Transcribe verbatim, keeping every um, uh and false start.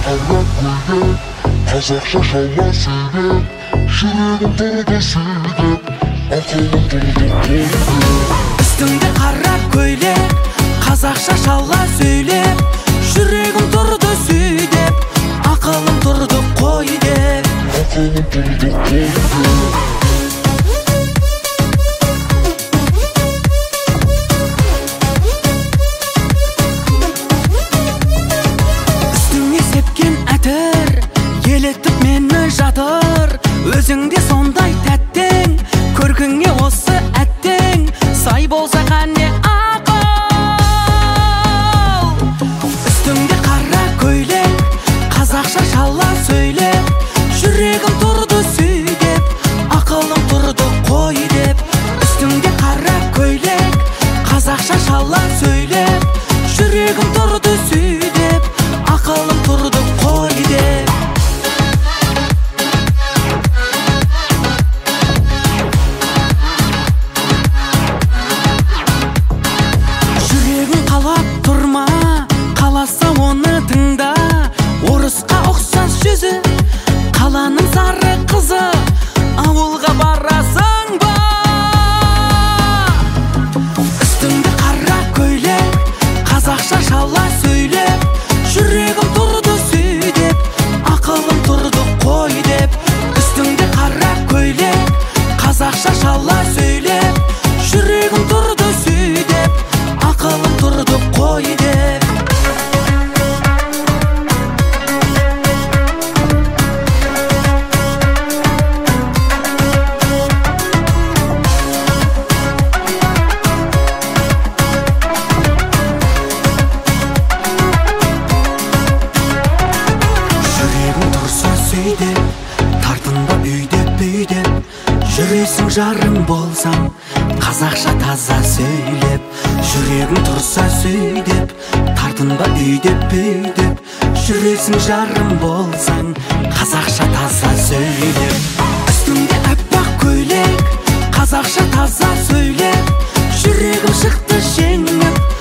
қазақша шалма сөйлеп, жүрегім тұрды сүйдеп, ақылым тұрды қойдеп. Үстіңде қара көйлек, қазақша шалла сөйлеп, жүрегім тұрды сүйдеп, ақылым тұрды қой деп. Ақылым тұрды қой деп. Елетіп мені жатыр, өзіңде сондай тәттің, көркіңе осы әттің, сай болса қане ақыл. Үстіңде қара көйлек, қазақша шалла сөйлеп, жүрегім тұрды сүйдеп, ақылым тұрды қой деп. Үстіңде қара көйлек, қазақша шалла сөйлеп, жүрегім тұрды сүйдеп, ақылым тұрды қой деп. Тұрма, қаласа оны тыңда, орысқа ұқсас жүзі, қаланың сары қызы, ауылға барасың ба? Үстіңде қара көйлек, қазақша шалла сөйлеп, жүрегім тұрды сүйдеп, ақылым тұрды қой деп. Үстіңде қара көйлек, қазақша шалла сөйлеп, жүрегім тұрды сүйдеп, ақылым тұрды қой деп. Жүрегім тұрса сөйдеп, тартынба үйдеп бүйдеп, жүресің жарым болсам, қазақша таза сөйлеп. Жүрегің тұрса сөйдеп, тартынба үйдеп бүйдеп, жүресің жарым болсаң, қазақша таза сөйлеп. Үстіңде әппақ көйлек, қазақша таза сөйлеп, жүрегім шықты жеңіп,